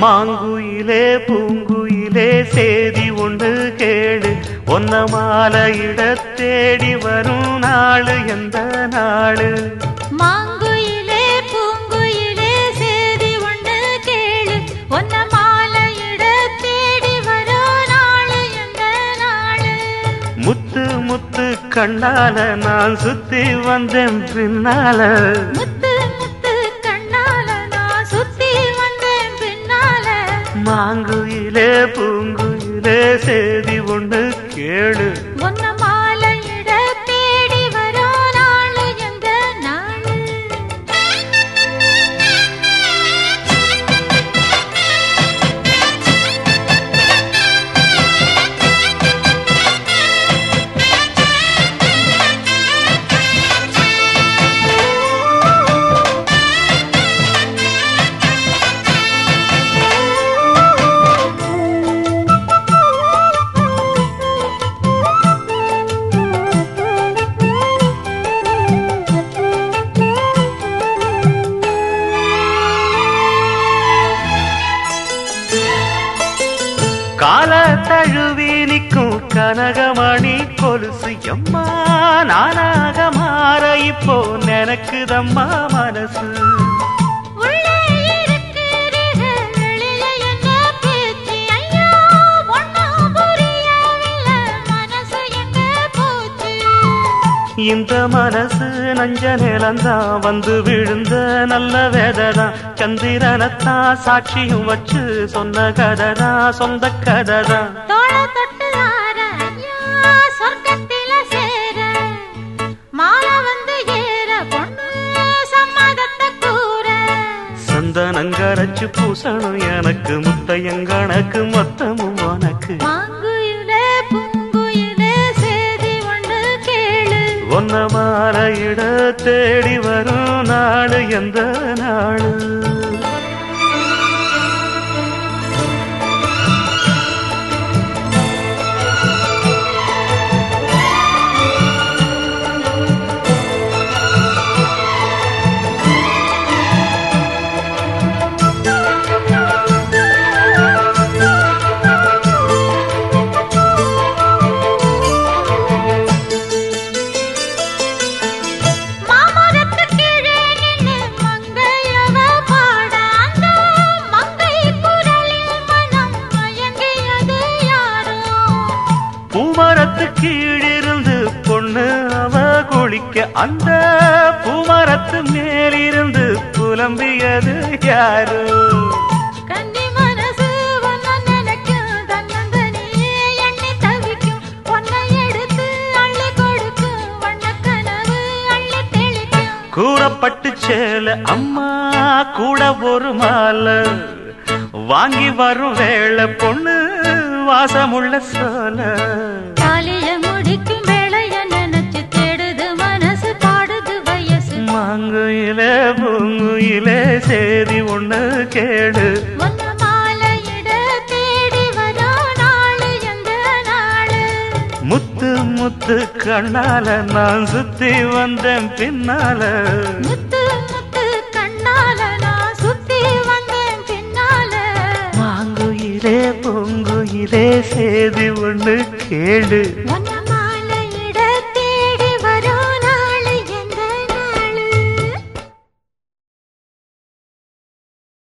மாங்குயிலே பூங்குயிலே சேதி ஒன்று கேடு ஒன்ன மாலையிட தேடி வரும் நாளு எந்த நாளு மாங்குயிலே பூங்குயிலே சேதி ஒன்று கேளு ஒன்ன மாலையிட தேடி வரும் நாளு எந்த நாளு முத்து முத்து கண்ணால நான் சுத்தி வந்தேன் பின்னால முத்து முத்து கண்ணால நான் சுத்தி வந்தேன் பின்னால மாங்குயிலே பூங்குயிலே சேதி ஒன்று கேளு ஒன்ன மாலையிட தேடி வரும் நாளு எந்த நாளு கால தழுவி நிற்கும் கனகமணி கொலுசு எம்மா நானாக மாற இப்போ நினைக்குதம்மா மனசு உள்ளே இருக்கிறீக வெளிய என்ன பேச்சு ஐயோ ஒண்ணும் புரியவில்லை மனசு எங்க போச்சு இந்த மனசு நஞ்ச நிலந்தான் வந்து விழுந்த நல்ல வேததான் சந்திரனத்தான் சாட்சியும் வச்சு சொன்ன கதைதான் சொந்த கதைதான் தோள தொட்டு ஆற ஐயா சொர்க்கத்தில சேர மாலை வந்து ஏற பொண்ணு சம்மதத்தை கூற சந்தனங்கரைச்சு பூசணும் எனக்கு முத்தையங்கணக்கு மொத்தமும் உனக்கு மாங்குயிலே பூங்குயிலே சேதி ஒன்று கேளு ஒன்ன மாலையிட தேடி வரும் நாடு எந்த நாடு மாமரத்து கீழே நின்னு மங்கையவ பாட அந்த மங்கை குரலில் மனம் மயங்கியது யாரோ பூமரத்து கீழிருந்து பொண்ணு அவ குளிக்க அந்த பூமரத்து மேலிருந்து புலம்பியது யாரு கன்னி மனசு ஒன்ன நினைக்கும் தன்னந்தனியே எண்ணி தவிக்கும் ஒன்னை எடுத்து அள்ளி கொடுக்கும் வண்ணக்கனவு அள்ளி தெளிக்கும் கூறப்பட்டு சேல அம்மா கூட ஒரு மாலை வாங்கி வரும் வேளை பொண்ணு வாசமுள்ள சோல தாலிய முடிக்கும் வேளைய நினைச்சு தேடுது மனசு பாடுது வயசு மாங்குயிலே பூங்குயிலே சேதி ஒண்ணு கேடு ஒன்ன மாலையிட தேடி வரும் நாளு எந்த நாளு முத்து முத்து கண்ணால நான் சுத்தி வந்தேன் பின்னால முத்து முத்து கண்ணால நான் சுத்தி வந்தேன் பின்னால மாங்குயிலே பூங்குயிலே சேதி ஒண்ணு கேடு ஒன்ன